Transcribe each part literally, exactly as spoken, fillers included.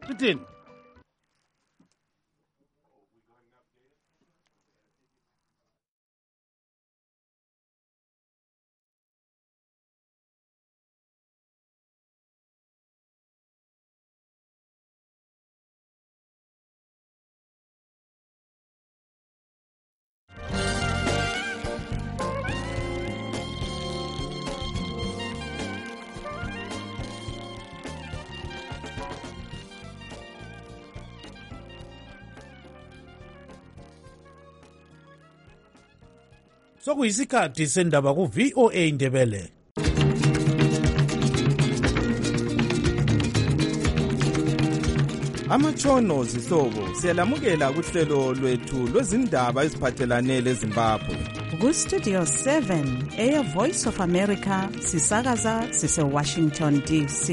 Ithini? Sokuyisikhathi sendaba ku V O A Indebele. Amatshono zihlobo siyalamukela kuhlelo lwethu lwezindaba eziphathelane leZimbabwe. Ku Studio seven, Air Voice of America, sisakaza sise Washington D C.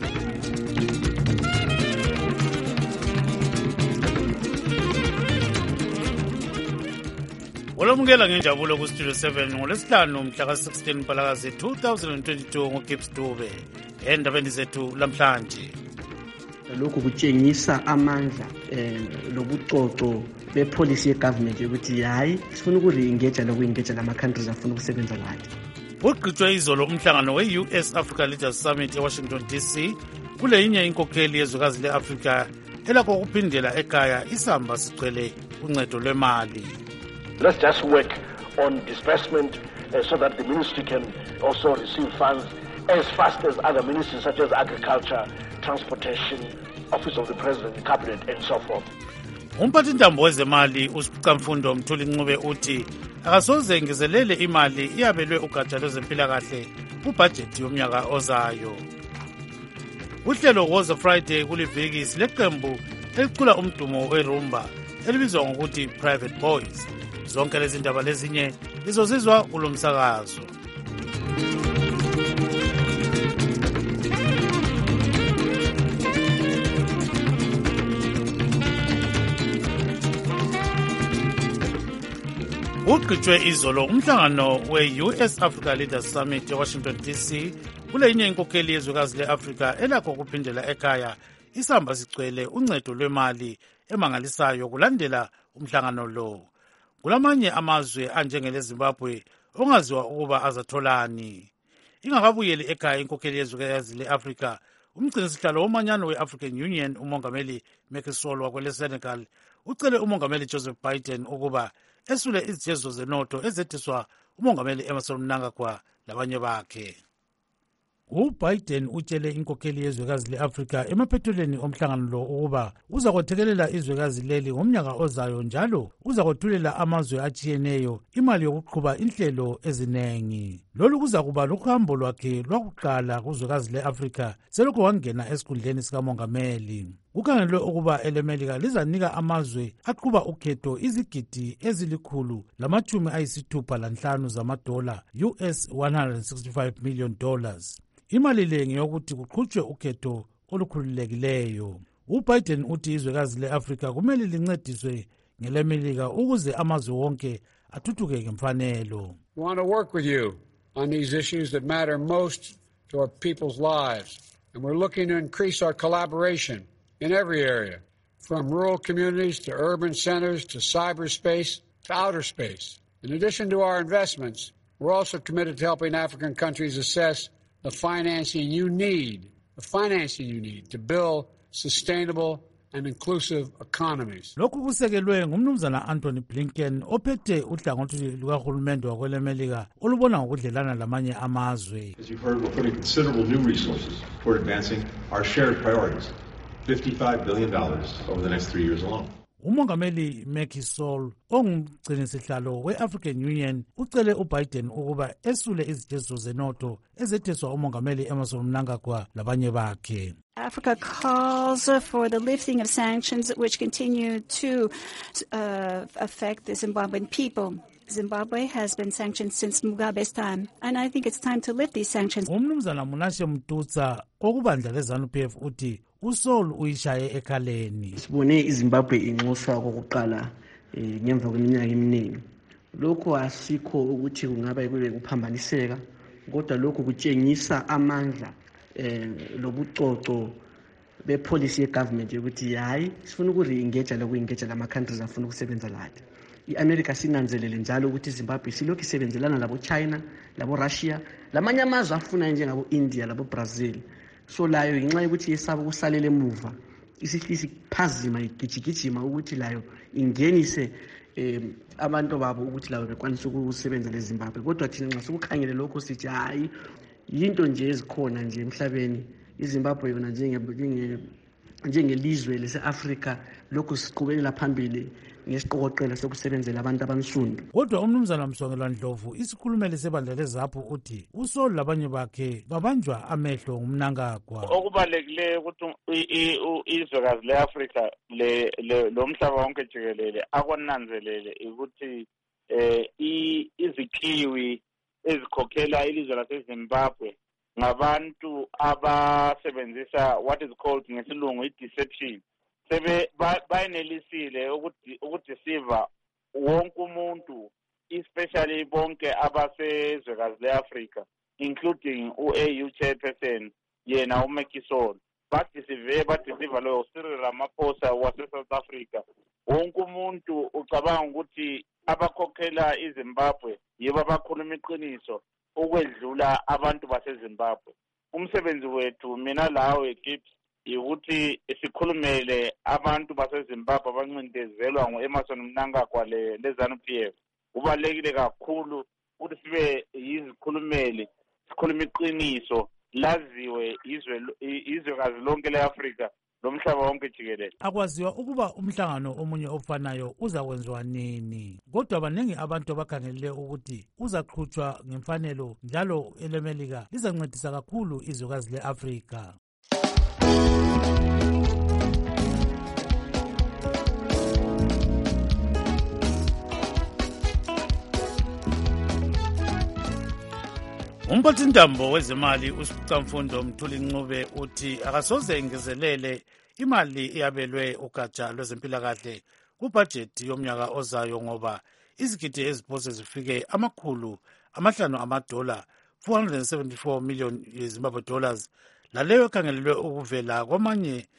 Olomukela ngenjabulo ku Studio seven ngolesihlanu mhla ka sixteen Mpalakazi two thousand twenty-two ngoGibbs Dube. Endabeni zethu lamhlanje. Lokhu kutshengisa amandla eh lobucoco bepolicy yegovernment ukuthi hayi sifuna ukuri-engage loku-engage lama countries afuna ukusebenza layo. Uqhutshwe izolo umhlangano we-U S Africa Leaders Summit eWashington D C kule yinye inkokheli yezwekazi le-Afrika elakho ukuphindela ekhaya isamba sigcwele uncedo lwemali. Let's just work on disbursement uh, so that the ministry can also receive funds as fast as other ministries such as agriculture, transportation, office of the president, cabinet and so forth. Umphathintambo wezemali uSiqamfundo Mthuli Ncube uthi akasoze ngezelele imali iyabelwe ugatsha lwezempilakahle kubudget yomnyaka ozayo. Uhlelo Woza Friday kuliviki sileqembu elicula umdumo werumba elibizwa ngokuthi Private Boys. Zonke lezi ndaba lezinye lizozizwa kulomsakazo. Uqhutshwe izolo umhlangano we-U S Africa Leaders Summit eWashington D C kule yinye inkokheli yezwekazi le-Afrika elakho ukuphindela ekhaya isamba sigcwele uncedo lwemali emangalisayo kulandela umhlangano lo. Kulamanye amazwe anjengele Zimbabwe ongaziwa ukuba azatholani. Ingakabuyeli ekhaya inkokheli yezwekazi le-Afrika, umgcinisihlalo womanyano we-African Union umongameli Macky Sall wakwele Senegal ucele umongameli Joseph Biden ukuba esule izijezo zenotho ezetheswa umongameli Emmerson Mnangagwa labanye bakhe. UBiden utshele inkokheli yezwekazi le-Afrika emaphethelweni omhlangano lo ukuba uza kwethekelela izwekazi leli ngomnyaka ozayo njalo uza kwethulela amazwe atshiyeneyo imali yokuqhuba inhlelo ezinengi. Lolu kuza kuba luhambo lwakhe lwakuqala kuzwekazi le-Afrika selokhu wangena esikhundleni sikamongameli. Kukhangelwe ukuba elemelika lizanika amazwe aqhuba ukhetho izigidi ezilikhulu lamatshumi ayisithupha lanhlanu zamadola U S one hundred sixty-five million dollars. Imali le ngeyokuthi kuqhutshwe ukhetho olukhululekileyo. UBiden uthi izwekazi le-Afrika kumele lincediswe ngelemelika ukuze amazwe wonke athuthuke ngemfanelo. We want to work with you on these issues that matter most to our people's lives, and we're looking to increase our collaboration in every area, from rural communities to urban centers to cyberspace to outer space. In addition to our investments, we're also committed to helping African countries assess the financing you need, the financing you need to build sustainable and inclusive economies. Lokhu kusekelwe ngumnumzana Anthony Blinken ophethe uhlangothi lukahulumende wakwelemelika olubona ngokudlelana lamanye amazwe. As you've heard, we're putting considerable new resources toward advancing our shared priorities, fifty-five billion dollars over the next three years alone. Umongameli Macky Sall ongumgcinisihlalo we-African Union ucele uBiden ukuba esule izijezo zenotho ezetheswa umongameli Emmerson Mnangagwa labanye bakhe. Africa calls for the lifting of sanctions which continue to uh, affect the Zimbabwean people. Zimbabwe has been sanctioned since Mugabe's time, and I think it's time to lift these sanctions. Umnumzana Munashe Mtutsa okubandla leZANU P F uthi uSol uyishaye ekhaleni. Sibone iZimbabwe inxuswa kokuqala ngemva kweminyaka eminingi. Lokho asikho ukuthi kungaba kube kuphambaniseka, kodwa lokho kutshengisa amandla eh lobucoco bepolicy yegovernment yokuthi hayi sifuna ukuri-engage loku-engage lama-countries afuna ukusebenza lathi. I-America sinanzelele njalo ukuthi iZimbabwe silokhu isebenzelana labo-China, labo-Russia, lamanye amazwe afuna njengabo-India, labo-Brazil. So layo inxa yokuthi yesaba ukusalela emuva, isihlisi phazima igijigijima ukuthi layo ingenise um abantu babo ukuthi lawo bekwanisa ukusebenza leZimbabwe. Kodwa thina nxa sokukhangele lokho sithi hayi yinto nje ezikhona nje emhlabeni. iZimbabwe yona njenge njengelizwe lese-Afrika lokhu siqhubekela phambili ngesiqokoqela sokusebenzela abantu abansundu. Kodwa umnumzana Msongelwa Ndlovu, isikhulumeli sebandla leZAPU, uthi uSoli labanye bakhe babanjwa amehlo ngumnangagwa. Okubalekile ukuthi izwekazi le-Afrika lo mhlaba wonke jikelele akonanzelele ukuthi izikiwi ezikhokhela ilizwe laseZimbabwe ngabantu abasebenzisa what is called ngesilungu i-deception. Sebe bayenelisile ukudeceiva wonke umuntu, especially bonke abasezwekazi le-Afrika, including u-A U chairperson yena uMacky Sall. Badeceive badeceiva loyo Cyril Ramaphosa wase-South Africa. Wonke umuntu ucabanga ukuthi abakhokhela iZimbabwe yibo abakhuluma iqiniso ukwedlula abantu baseZimbabwe. Umsebenzi wethu mina lawe Gibbs ukuthi sikhulumele abantu baseZimbabwe abancindezelwa ngo-Emmerson Mnangagwa le-ZANU P F. Kubalulekile kakhulu ukuthi sibe yizikhulumeli, sikhulume iqiniso, laziwe izwekazi lonke le-Afrika lomhlaba wonke jikelele. Akwaziwa ukuba umhlangano omunye ofanayo uzakwenziwa nini, kodwa baningi abantu abakhangelele ukuthi uzaqhutshwa ngemfanelo njalo elemelika lizancedisa kakhulu izwekazi le-Afrika. Umphathintambo wezemali uSicamfundo Mthuli Ncube uthi akasoze engezelele imali eyabelwe ugatsha lwezempilakahle kubhajethi yomnyaka ozayo ngoba izigidi eziphose zifike amakhulu amahlanu amadola four hundred seventy-four million Zimbabwe dollars laleyo ekhangelelwe ukuvela kwamanye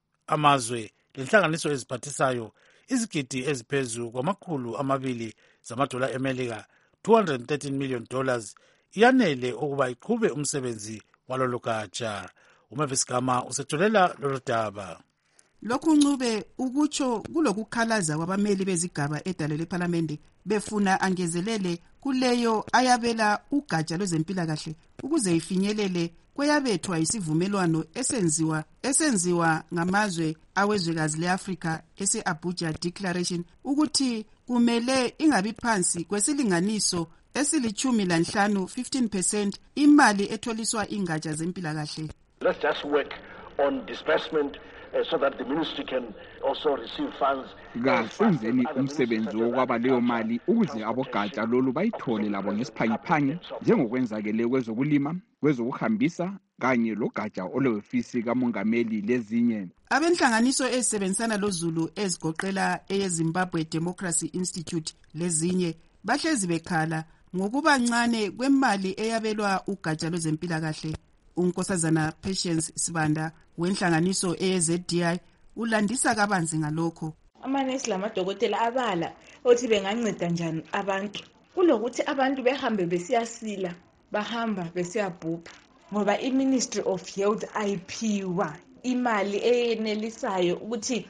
amazwe lenhlanganiso eziphathisayo izigidi eziphezu kwamakhulu amabili zamadola eMelika two hundred thirteen million dollars iyanele ukuba iqhube umsebenzi walolo gatsha. uMavis Gama usetholela lolu daba. Lokhu Ncube ukutsho kulokukhalaza kwabameli bezigaba edale lePhalamende befuna angezelele kuleyo ayabela ugatsha lwezempilakahle ukuze ifinyelele kweyabethwa isivumelwano esenziwa esenziwa ngamazwe awezwekazi le-Afrika ese-Abuja Declaration ukuthi kumele ingabi phansi kwesilinganiso esilichumi lanhlanu fifteen percent imali etholiswa ingatsha zempilakahle. Let's just work on disbursement uh, so that the ministry can also receive funds. Kasenzeni umsebenzi wokwaba leyo mali ukuze abogatsha lolu bayithole labo ngesiphangiphangi njengokwenzakele kwezokulima, kwezokuhambisa kanye logatsha olwefisi kamongameli lezinye. Abenhlanganiso ezisebenzisana loZulu ezigoqela eyeZimbabwe Democracy Institute lezinye bahlezi bekhala ngokuba ncane kwemali eyabelwa ugatsha lwezempilakahle. uNkosazana Patience Sibanda wenhlanganiso eye-Z D I ulandisa kabanzi ngalokho. Amanesi lamadokotela abala othi benganceda njani abantu kulokuthi abantu behambe besiyasila bahamba besiyabhubha ngoba iMinistry of Health ayiphiwa imali eyenelisayo ukuthi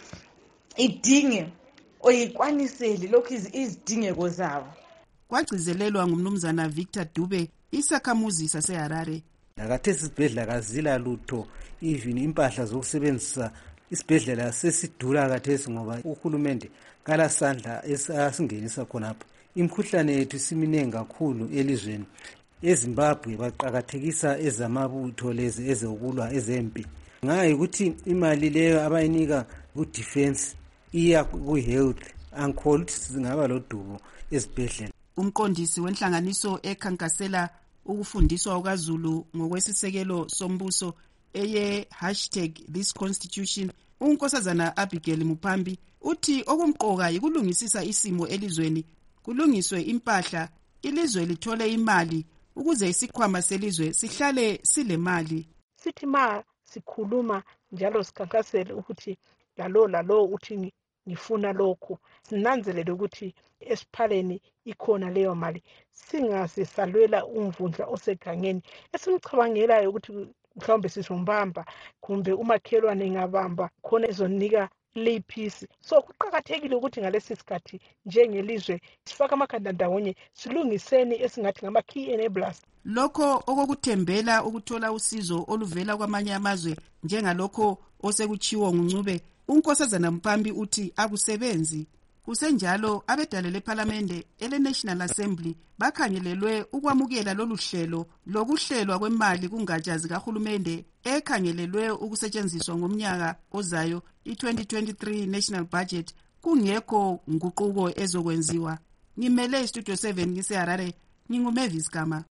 idinge oyikwanisele lokhu izidingeko zabo. Kwagcizelelwa ngumnumzana Victor Dube isakhamuzi saseHarare. Nakathesi isibhedlela kazila lutho, even impahla zokusebenzisa isibhedlela sesidula kathesi ngoba uhulumende kala sandla esingenisa khonapha. Imkhuhlane yethu siminengi kakhulu elizweni. eZimbabwe baqakathekisa ezamabutho lezi ezokulwa ezempi. Ngayi ukuthi imali leyo abayinika ku defense iya ku health angikholwa ukuthi singaba lodubo ezibhedlela. Umqondisi wenhlanganiso ekhankasela ukufundiswa okaZulu ngokwesisekelo sombuso eye hashtag this constitution uNkosazana Abigail Mupambi uthi okumqoka yikulungisisa isimo elizweni, kulungiswe impahla, ilizwe lithole imali ukuze isikhwama selizwe sihlale sile mali. Sithi ma sikhuluma njalo sikhankasele ukuthi lalo lalo uthi ngifuna lokhu, sinanzelele ukuthi esiphaleni ikhona leyo mali, singasisalwela umvundla osegangeni esimcabangelayo ukuthi mhlawumbe sizombamba kumbe umakhelwane ngabamba khona ezonika leyiphisi. So kuqakathekile ukuthi ngalesi sikhathi njengelizwe sifake amakhanda ndawonye, silungiseni esingathi ngama key enablers. Lokho okokuthembela ukuthola usizo oluvela kwamanye amazwe njengalokho osekuchiwo nguNcube, uNkosazana Mpambi uthi akusebenzi. Kusenjalo abedale leParliament ele National Assembly bakhangelelwe ukwamukela lolu hlelo lokuhlelwa kwemali kungatsha zikahulumende ekhangelelwe ukusetshenziswa ngomnyaka ozayo i-twenty twenty-three National Budget kungekho nguquko ezokwenziwa. Ngimele Studio seven ngiseHarare, nginguMavis Gama.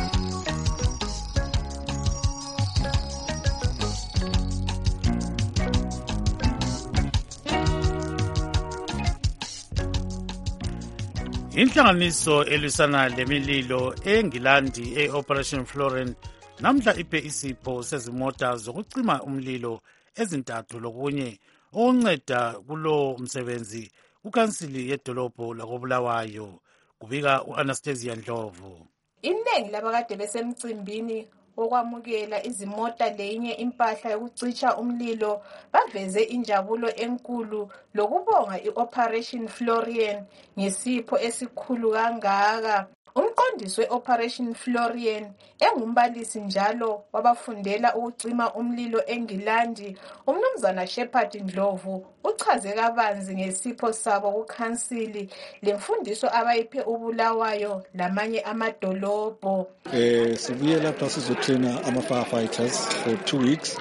Inhlanganiso elisana lemililo eNgilandi e-Operation Florence namhla iphe isipho sezimota zokucima umlilo ezintathu lokunye onceda kulo msebenzi ukansili yedolobho lakoBulawayo, kubika uAnastasia Ndlovu. Iningi labakade besemcimbini okwamukela izimota lenye impahla yokucisha umlilo baveze injabulo enkulu lokubonga i-Operation Florian ngesipho esikhulu kangaka. Umqondisi we-Operation Florian engumbalisi njalo wabafundela ukucima umlilo eNgilandi, umnumzana Shepherd Ndlovu uchaze kabanzi ngesipho sabo kukhansili lemfundiso abayiphe uBulawayo lamanye amadolobho. Eh sibuye lapha sizotraina ama firefighters for two weeks.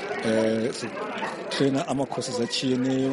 Eh sitraina ama courses achiyeneyo,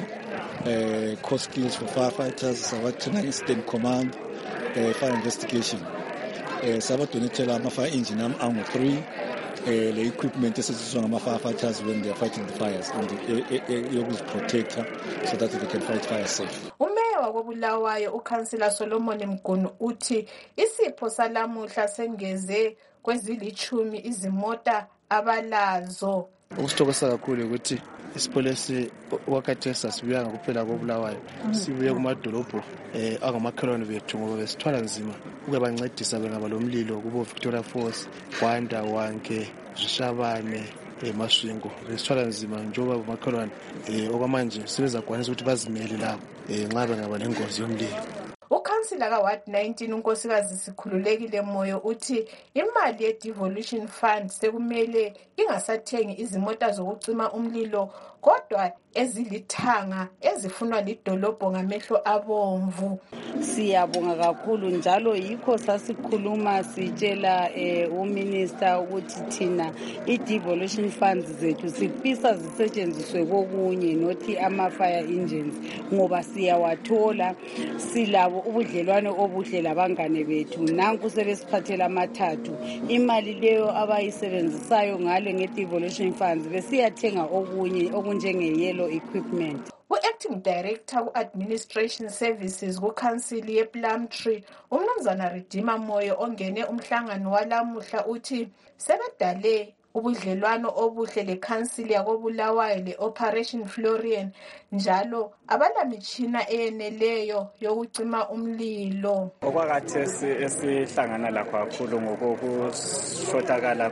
eh course skills for firefighters, sabatraina incident command, Uh, fire investigation. Uh, Sabadonetela ama fire engine am angu three. Uh, the equipment esetshenziswa ngama firefighters when they are fighting the fires and yokuzi protector so that they can fight fire safe. Umeya wakoBulawayo ukansila Solomon Mgunu uthi isipho salamuhla sengeze kwezilichumi izimota abalazo. Ukusithokoza kakhulu ukuthi isipolisi wakhathesi sibuya kuphela koBulawayo, sibuye kumadolobho eh angamakhelwane bethu ngoba besithwala nzima ukubancedisa bengaba lomlilo kubo Victoria Falls, Kwanda, Wanke, Zishabane, eMaswingo. Besithwala nzima njengoba umakhelwane eh okwamanje sebezakwanisa ukuthi bazimele lapho eh nxa bengaba lengozi yomlilo. Ukansila kaWard nineteen unkosikazi Sikhululekile Moyo uthi imali ye-devolution fund sekumele ingasathengi izimota zokucima umlilo kodwa ezilithanga ezifunwa lidolobho ngamehlo abomvu. Siyabonga kakhulu njalo yikho sasikhuluma sitshela eh, uminister ukuthi thina i-devolution funds zethu sifisa zisetshenziswe kokunye nothi ama-fire engines ngoba siyawathola, silabo ubudlelwane obuhle labangane bethu. Nanku sebesiphathela amathathu imali leyo abayisebenzisayo ngale nge-devolution funds besiyathenga okunye okunjenge-yellow equipment. U-Acting Director ku-Administration Services kukansili ye-Plumtree umnumzana Redeemer Moyo ongene umhlangano walamuhla uthi sebedale ubudlelwano obuhle lekhansili yakoBulawayo le-Operation Florian njalo abalamitshina eyeneleyo yokucima umlilo. Okwakhathesi esihlangana lakho kakhulu ngokushotakala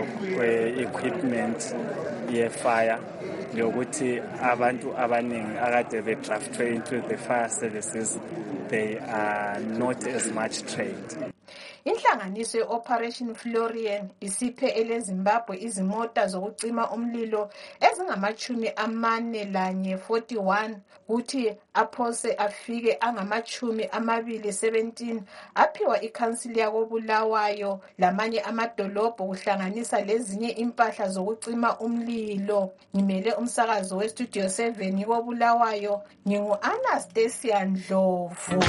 kwe-equipment ye-fire yokuthi abantu abaningi akade be-draftwe into the fire services, they are not as much trained. Inhlanganiso ye-Operation Florian isiphe eleZimbabwe izimota zokucima umlilo ezingamachumi amane lanye forty-one kuthi aphose afike angamachumi amabili seventeen aphiwa ikhansili yakoBulawayo lamanye amadolobho kuhlanganisa lezinye impahla zokucima umlilo. Ngimele umsakazo weStudio seven koBulawayo, ngingu-Anastasia Ndlovu.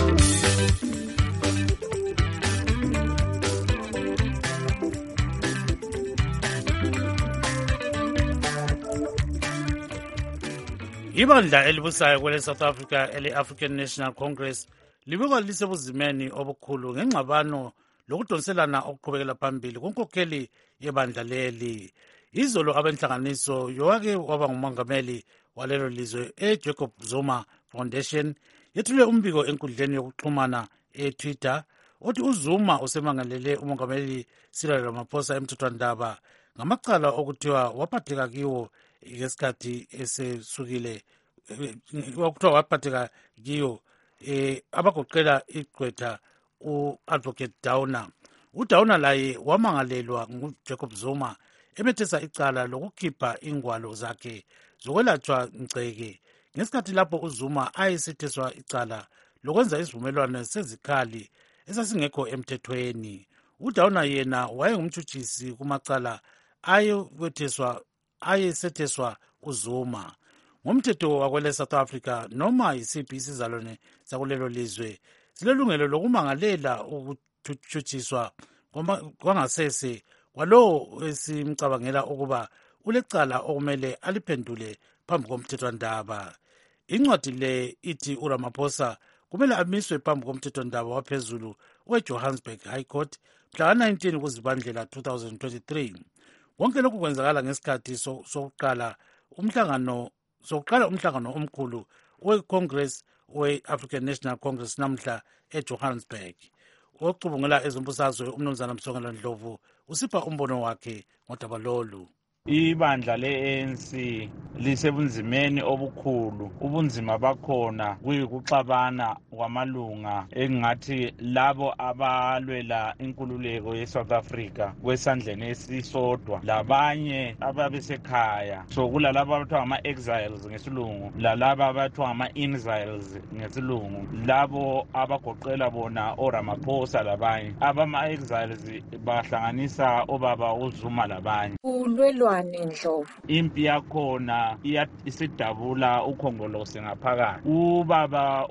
Ibandla elibusayo kwele South Africa ele-African National Congress libikwa lisebuzimeni obukhulu ngengxabano lokudonselana okuqhubekela phambili kunkokheli yebandla leli. izolo abenhlanganiso yowake waba ngumongameli walelo lizwe eJacob Zuma Foundation yethule umbiko enkundleni yokuxhumana eTwitter othi uZuma usemangalele umongameli Cyril Ramaphosa emthethwandaba ngamacala okuthiwa waphatheka kiwo ngesikhathi esesukile okuthiwa waphatheka kiwo eh abagoqela igqwetha u-Advocate Downer. uDowner laye wamangalelwa nguJacob Zuma emethesa icala lokukhipha ingwalo zakhe zokwelatshwa ngceke ngesikhathi lapho uZuma ayesetheswa icala lokwenza isivumelwano sezikhali esasingekho emthethweni. uDowner yena wayengumtshutshisi kumacala ayekwetheswa ayesetheswa uZuma. Ngomthetho wakwele South Africa noma yisiphi isizalwane sakulelo lizwe silelungelo lokumangalela ukuthutshiswa kwangasese kwalowo esimcabangela ukuba ulecala okumele aliphendule phambi komthethwandaba. Incwadi le ithi uRamaphosa kumele amiswe phambi komthethwandaba waphezulu weJohannesburg High Court mhla nineteen kuZibandlela twenty twenty-three. Konke lokhu kwenzakala ngesikhathi sokuqala umhlangano sokuqala umhlangano omkhulu weCongress we-African National Congress namhla eJohannesburg. Ocubungula ezombusazwe umnumzana Msongela Ndlovu usipha umbono wakhe ngodaba lolu. Ibandla le-A N C lisebunzimeni obukhulu. Ubunzima bakhona kuyikuxabana kwamalunga engathi labo abalwela inkululeko ye-South Africa kwesandleni esisodwa labanye ababesekhaya. So kulalabo abathiwa ama-exiles ngesilungu lalabo abathiwa ama-exiles ngesilungu labo abagoqela bona oRamaphosa labanye. Abama-exiles bahlanganisa obaba uZuma labanye. Ulwelwa Ndlovu. Impi yakhona isidabula ukhongolose ngaphakathi. Ubaba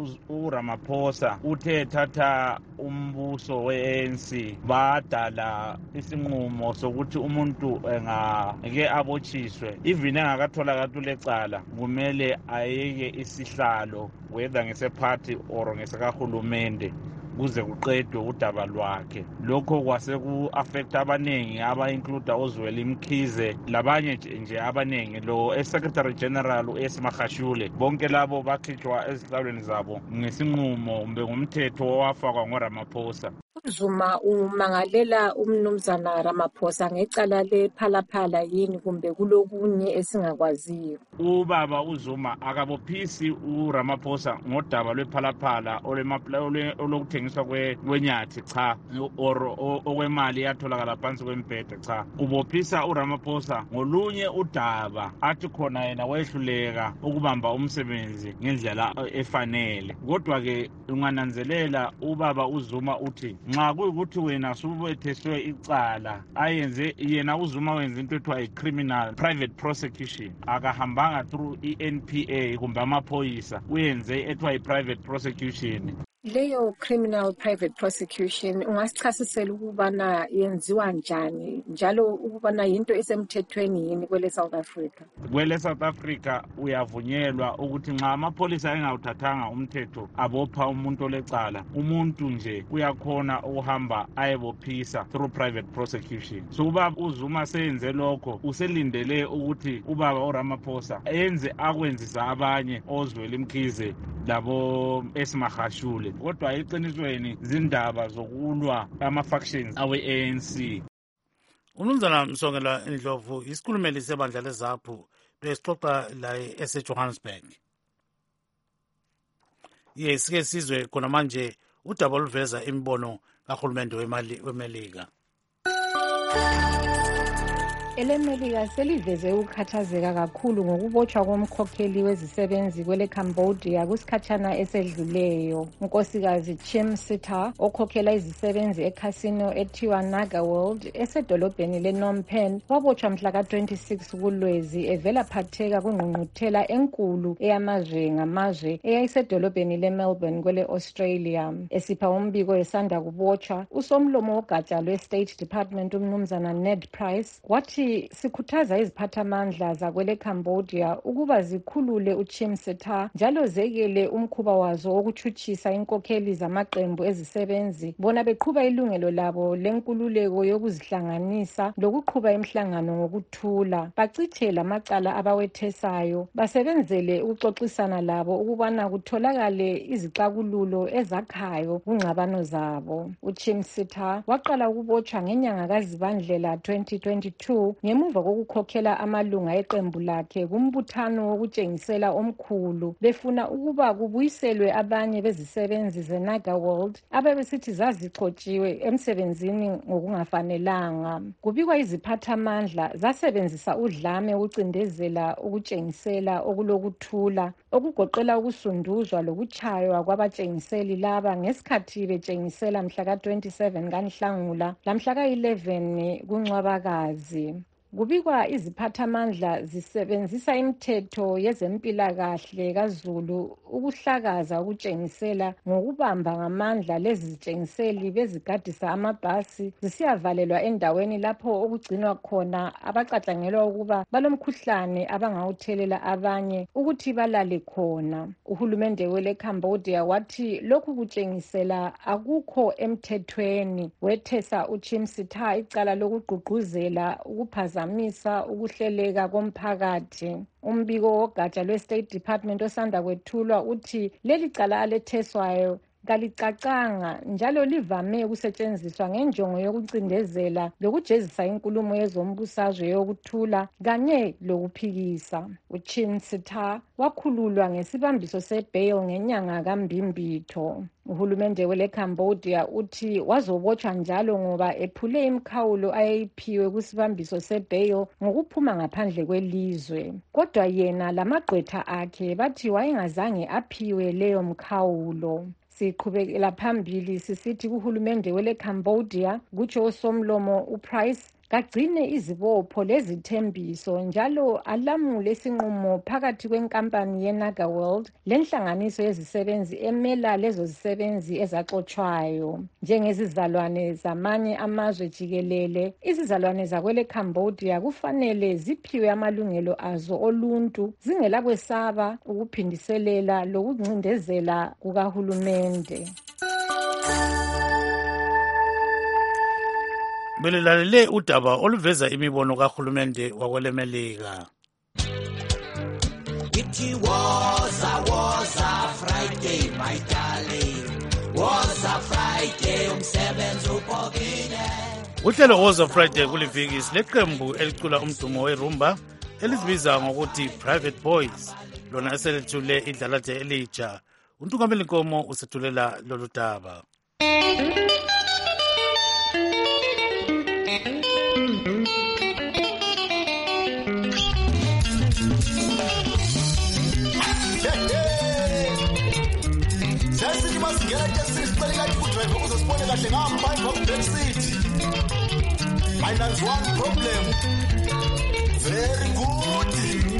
uRamaphosa uthe thatha umbuso we-A N C badala isinqumo sokuthi umuntu engake abotshiswe even engakathola katulecala kumele ayeke isihlalo whether ngesephathi or ngesikahulumende kuze kuqedwe udaba lwakhe. Lokho kwase ku-affect abanengi aba-include uZweli Mkhize labanye nje abanengi. Lo eSecretary General uEs Magashule bonke labo bakhitshwa ezihlalweni zabo ngesinqumo kumbe ngumthetho owafakwa ngoRamaphosa. uZuma umangalela umnumzana Ramaphosa ngecala lephalaphala yini kumbe kulokunye esingakwaziyo? Ubaba uZuma akabophisi uRamaphosa ngodaba lwephalaphala olokuthengiswa kwenyathi cha or okwemali yatholakala phansi kwembhede cha. Ubophisa uRamaphosa ngolunye udaba athi khona yena wehluleka ukubamba umsebenzi ngendlela efanele. Kodwa ke ungananzelela ubaba uZuma uthi nxa kuyikuthi wena subetheswe icala ayenze yena uZuma wenza into ethiwa i-criminal private prosecution akahambanga through i-N P A kumbe amaphoyisa uyenze ethiwa i-private prosecution. Leyo criminal private prosecution ungasichasisela ukubana yenziwa njani njalo ukubana yinto esemthethweni yini kwele South Africa? Kwele South Africa uyavunyelwa ukuthi nxa amapholisa engawuthathanga umthetho abopha umuntu olecala umuntu nje uyakhona ukuhamba ayebophisa through private prosecution. So ubaba uZuma seyenze lokho uselindele ukuthi ubaba uRamaphosa enze akwenzisa abanye oZweli Mkhize labo esimahashule. Kodwa iqinisweni zindaba zokulwa ama-factions awe-A N C. Umnumzana Msongela Ndlovu isikhulumeli sebandla leZAPHU besixoxa la eseJohannesburg. Yes, ke sizwe khona manje udaba oluveza imibono kahulumende wemali weMelika. EleMelika seliveze ukukhathazeka kakhulu ngokubotshwa komkhokheli wezisebenzi kwele Cambodia kusikhatshana esedluleyo. Unkosikazi Chim Sita okhokhela izisebenzi eCasino ethiwa Naga World esedolobheni lePhnom Penh wabotshwa mhla ka twenty-six kuLwezi evela phatheka kungqungquthela enkulu eyamazwe ngamazwe eyayisedolobheni leMelbourne kwele Australia. Esipha umbiko esanda kubotshwa usomlomo wogatsha lwe-State Department umnumzana Ned Price wathi wathi sikhuthaza iziphathamandla zakwele Cambodia ukuba zikhulule uChim Seta njalo zekele umkhuba wazo wokutshutshisa inkokheli zamaqembu ezisebenzi bona beqhuba ilungelo labo lenkululeko yokuzihlanganisa lokuqhuba imihlangano ngokuthula. Bacithe lamacala abawethesayo basebenzele ukuxoxisana labo ukubana kutholakale izixakululo ezakhayo kungxabano zabo. uChim Seta waqala ukubotshwa ngenyanga kaZibandlela twenty twenty-two ngemuva kokukhokhela amalunga eqembu lakhe kumbuthano wokutshengisela omkhulu befuna ukuba kubuyiselwe abanye bezisebenzi zeNaga World abebesithi zazixotshiwe emsebenzini ngokungafanelanga. Kubikwa iziphathamandla zasebenzisa udlame ukucindezela ukutshengisela okulokuthula okugoqela ukusunduzwa lokutshaywa kwabatshengiseli laba ngesikhathi betshengisela mhla ka twenty-seven kaNhlangula lamhla ka eleven kuNcwabakazi. Kubikwa iziphathamandla zisebenzisa imithetho yezempilakahle kaZulu ukuhlakaza ukutshengisela ngokubamba ngamandla lezi zitshengiseli bezigadisa amabhasi zisiyavalelwa endaweni lapho okugcinwa khona abaqatlangelwa ukuba balomkhuhlane abangawuthelela abanye ukuthi balale khona. Uhulumende wele Cambodia wathi lokhu kutshengisela akukho emthethweni. Wethesa uChim Seta icala lokugqugquzela ukuphaza misa ukuhleleka komphakathi. Umbiko wogatsha lwe-State Department osanda kwethulwa uthi leli cala aletheswayo kalicacanga njalo livame ukusetshenziswa ngenjongo yokucindezela lokujezisa inkulumo yezombusazwe yokuthula kanye lokuphikisa. uChim Seta wakhululwa ngesibambiso sebail ngenyanga kaMbimbitho. Uhulumende wele Cambodia uthi wazobotshwa njalo ngoba ephule imikhawulo ayeyiphiwe kusibambiso sebail ngokuphuma ngaphandle kwelizwe. Kodwa yena lamagqwetha akhe bathi wayengazange aphiwe leyo mkhawulo. Siqhubekela phambili sisithi kuhulumende wele Cambodia kutsho usomlomo uPrice kagcine izibopho lezithembiso njalo alamule isinqumo phakathi kwenkampani yeNaga World lenhlanganiso yezisebenzi emela lezo zisebenzi ezaxotshwayo. Njengezizalwane zamanye amazwe jikelele, izizalwane zakwele Cambodia kufanele ziphiwe amalungelo azo oluntu zingela kwesaba ukuphindiselela lokuncindezela kukahulumende. Belilalele udaba oluveza imibono kahulumende wakwelemelika. It was a was a Friday, my darling. Was a Friday umsebenzi ubhokile. Uhlelo was a Friday kuliviki sileqembu elicula umdumo werumba elizibiza ngokuthi Private Boys. Lona eselethule idlalaje elitsha. Untungameli Nkomo usethulela lolu daba. Minus one problem. Very good.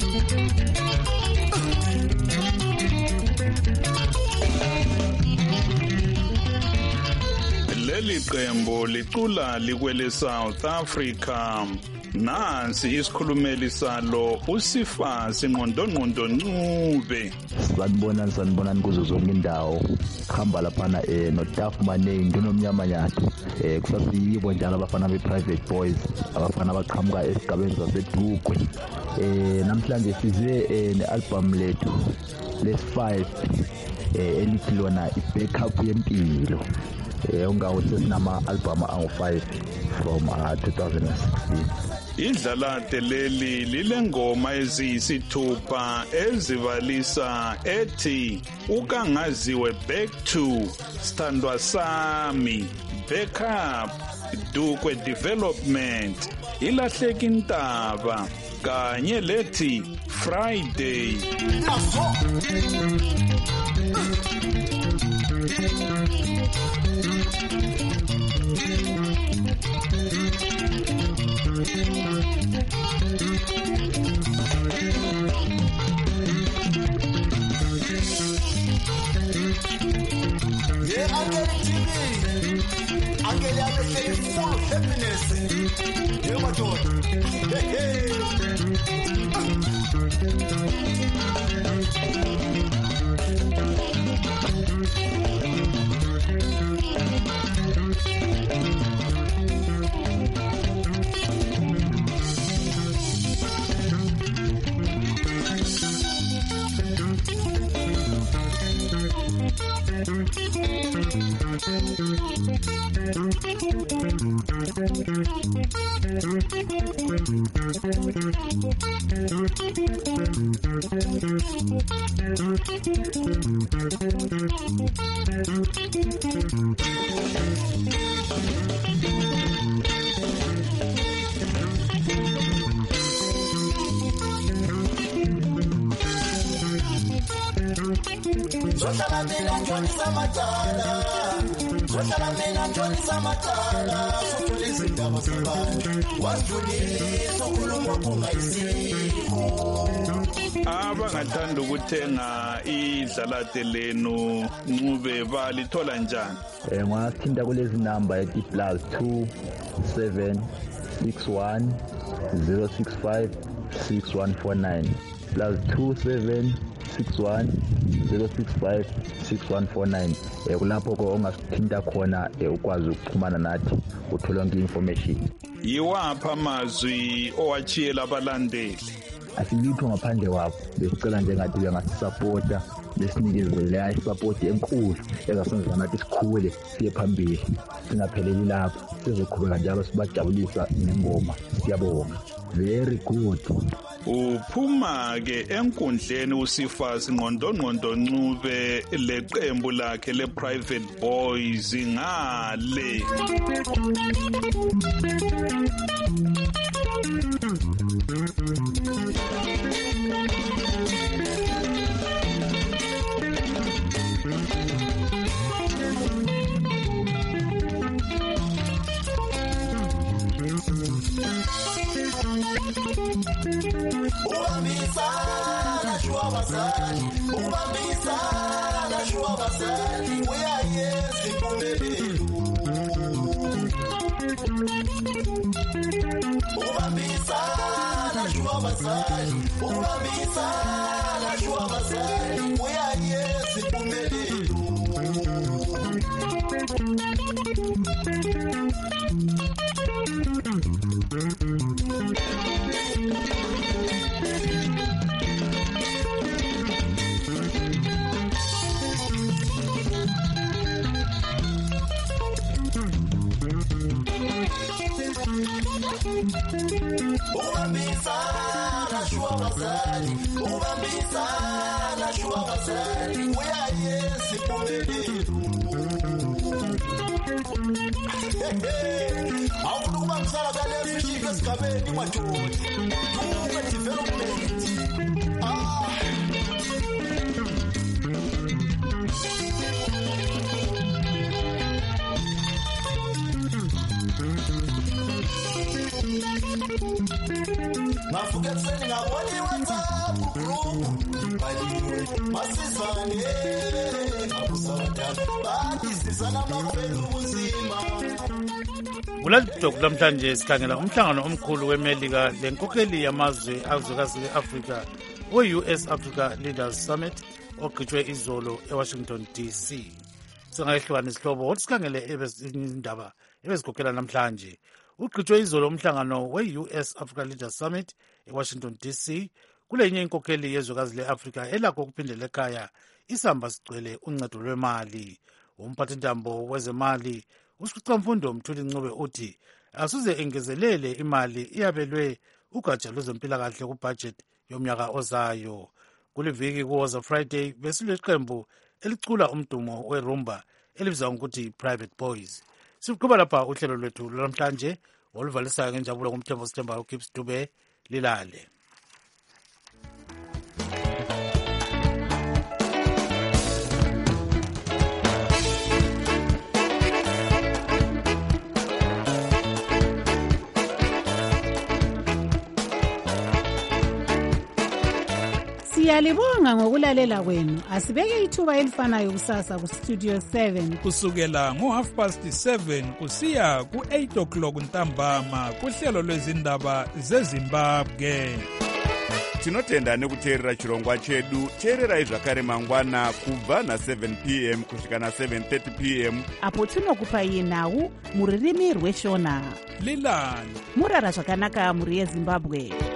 Leli qembu licula likwele South Africa. Nansi isikhulumeli salo uSifasi Ngqondongqondo Ncube. Sanibona sanibonani kuzo zonke indawo. Khamba laphana eh no Duff Manning ndonomnyama nyathi. Eh kusasiyibo njalo abafana be-Private Boys abafana abaqhamuka esigabeni saseDukwe. Eh namhlanje size eh ne-album lethu lesi five eh elithi lona i-backup yempilo. Eh ungawo sesinama album angu five from uh, twenty sixteen. Idlalate leli lilengoma eziyisithupha ezibalisa ethi ukangaziwe back to standwa sami backup Dukwe development ilahleka intaba kanye lethi Friday. Yeah, I'm getting T V. I'm getting a full happiness. Yeah, my daughter. Hey, hey. Zohlala mina ntshonisa macala Zohlala mina ntshonisa macala Sothola izindaba zabantu Wasijulisa ukhuluma kungayisikho Abangathanda ukuthenga idlalate lenu Ncube balithola njani? Eh ngathinta kulezi number ethi plus two seven six one zero six five six one four nine plus two seven six one zero six five six one four nine eh kulapho ko ongasithinta khona ukwazi ukuxhumana nathi uthola yonke information. Yiwapha amazwi owachiyela abalandeli? Asilitho ngaphandle kwabo besicela nje ngathi bengasisupporta besinikezele isupport enkulu ezasenza nathi sikhule siye phambili singapheleli lapho sizoqhubeka njalo sibajabulisa nengoma siyabonga. Very good. Uphuma ke enkundleni uSifasi Ngqondongqondo Ncube leqembu lakhe le Private Boys ngale. Ubambisana shwa basali Ubambisana shwa basali Uyayezi kumelilu Ubambisana shwa basali Ubambisana shwa basali Uyayezi kumelilu Ubambisana shwa basali Ubambisana shwa basali Uyayezi kumelilu Awudu ubambisana kalezi shika esigabeni madodi Tuke development Ah Nafuke kuseni ngabona iWhatsApp group baliwe masizane abusathatha bathi sizana amafelo ubunzima. Kulalidok namhlanje sikhangela umhlangano omkhulu weMelika lenkokheli yamazwe azwekazi le-Afrika we-U S Africa Leaders Summit ogqitshwe izolo eWashington D C. Singayehlukana isihlobo ukuthi sikhangele izindaba ebezikhokhela namhlanje. Ugqitshwe izolo umhlangano we-U S Africa Leaders Summit eWashington D C kulenye inkokheli yezwekazi le-Afrika elakho ukuphindela ekhaya isamba sigcwele uncedo lwemali. Umphathintambo wezemali uSicamfundo Mthuli Ncube uthi asuze engezelele imali iyabelwe ugatsha lwezempilakahle kubudget yomnyaka ozayo. Kuliviki kuwoza Friday besileqembu elicula umdumo werumba elibizwa ngokuthi Private Boys. Siqhuba lapha uhlelo lwethu namhlanje oluvalisayo ngenjabulo ngomthembo Sithemba uKips Dube lilale. Siyalibonga ngokulalela kwenu. Asibeke ithuba elifanayo kusasa ku Studio seven kusukela ngo half past seven kusiya ku eight o'clock ntambama kuhlelo lwezindaba zeZimbabwe. Tinotenda nekuteerera chirongwa chedu. Teererai zvakare mangwana kubva na seven p m kusvika na seven thirty p m apo tinokupai nhau muririmi rweshona. Lilani murara zvakanaka muri yeZimbabwe.